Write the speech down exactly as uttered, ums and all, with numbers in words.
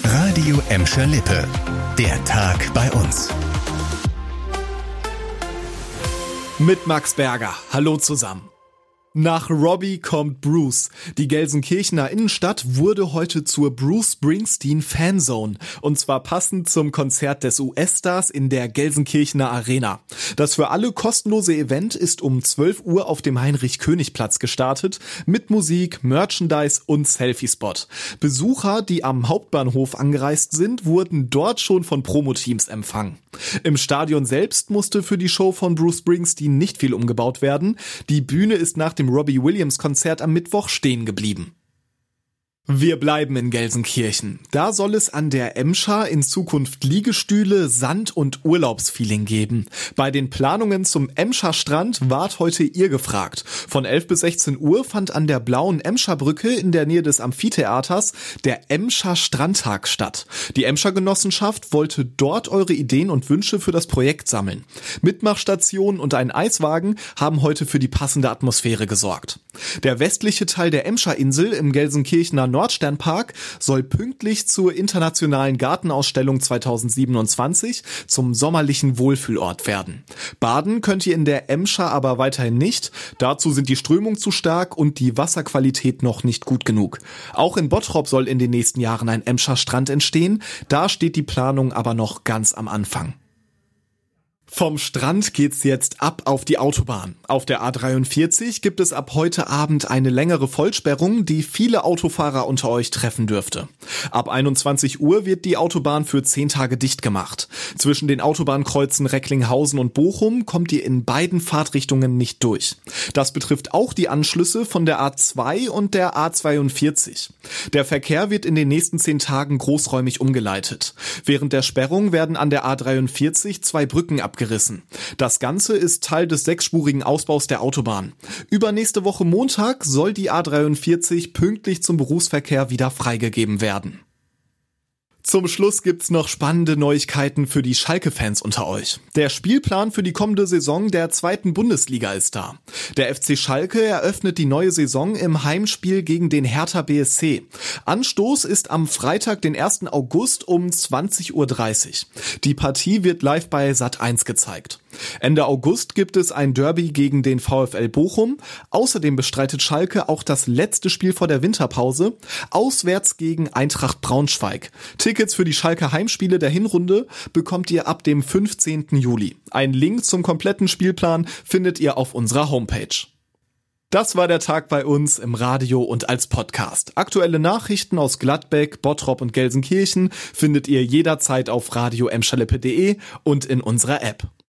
Radio Emscher Lippe. Der Tag bei uns. Mit Max Berger. Hallo zusammen. Nach Robbie kommt Bruce. Die Gelsenkirchener Innenstadt wurde heute zur Bruce Springsteen Fanzone. Und zwar passend zum Konzert des U S-Stars in der Gelsenkirchener Arena. Das für alle kostenlose Event ist um zwölf Uhr auf dem Heinrich-König-Platz gestartet. Mit Musik, Merchandise und Selfie-Spot. Besucher, die am Hauptbahnhof angereist sind, wurden dort schon von Promoteams empfangen. Im Stadion selbst musste für die Show von Bruce Springsteen nicht viel umgebaut werden. Die Bühne ist nach dem Robbie Williams Konzert am Mittwoch stehen geblieben. Wir bleiben in Gelsenkirchen. Da soll es an der Emscher in Zukunft Liegestühle, Sand- und Urlaubsfeeling geben. Bei den Planungen zum Emscher Strand wart heute ihr gefragt. Von elf bis sechzehn Uhr fand an der blauen Emscher Brücke in der Nähe des Amphitheaters der Emscher Strandtag statt. Die Emscher Genossenschaft wollte dort eure Ideen und Wünsche für das Projekt sammeln. Mitmachstationen und ein Eiswagen haben heute für die passende Atmosphäre gesorgt. Der westliche Teil der Emscher Insel im Gelsenkirchener Nordsternpark soll pünktlich zur internationalen Gartenausstellung zweitausendsiebenundzwanzig zum sommerlichen Wohlfühlort werden. Baden könnt ihr in der Emscher aber weiterhin nicht. Dazu sind die Strömungen zu stark und die Wasserqualität noch nicht gut genug. Auch in Bottrop soll in den nächsten Jahren ein Emscher Strand entstehen. Da steht die Planung aber noch ganz am Anfang. Vom Strand geht's jetzt ab auf die Autobahn. Auf der A dreiundvierzig gibt es ab heute Abend eine längere Vollsperrung, die viele Autofahrer unter euch treffen dürfte. Ab einundzwanzig Uhr wird die Autobahn für zehn Tage dicht gemacht. Zwischen den Autobahnkreuzen Recklinghausen und Bochum kommt ihr in beiden Fahrtrichtungen nicht durch. Das betrifft auch die Anschlüsse von der A zwei und der A zweiundvierzig. Der Verkehr wird in den nächsten zehn Tagen großräumig umgeleitet. Während der Sperrung werden an der A dreiundvierzig zwei Brücken abgerissen. Gerissen. Das Ganze ist Teil des sechsspurigen Ausbaus der Autobahn. Übernächste Woche Montag soll die A dreiundvierzig pünktlich zum Berufsverkehr wieder freigegeben werden. Zum Schluss gibt's noch spannende Neuigkeiten für die Schalke-Fans unter euch. Der Spielplan für die kommende Saison der zweiten Bundesliga ist da. Der F C Schalke eröffnet die neue Saison im Heimspiel gegen den Hertha B S C. Anstoß ist am Freitag, den ersten August um zwanzig Uhr dreißig. Die Partie wird live bei Sat eins gezeigt. Ende August gibt es ein Derby gegen den VfL Bochum. Außerdem bestreitet Schalke auch das letzte Spiel vor der Winterpause, auswärts gegen Eintracht Braunschweig. Tickets für die Schalker Heimspiele der Hinrunde bekommt ihr ab dem fünfzehnten Juli. Einen Link zum kompletten Spielplan findet ihr auf unserer Homepage. Das war der Tag bei uns im Radio und als Podcast. Aktuelle Nachrichten aus Gladbeck, Bottrop und Gelsenkirchen findet ihr jederzeit auf radio emscher lippe punkt de und in unserer App.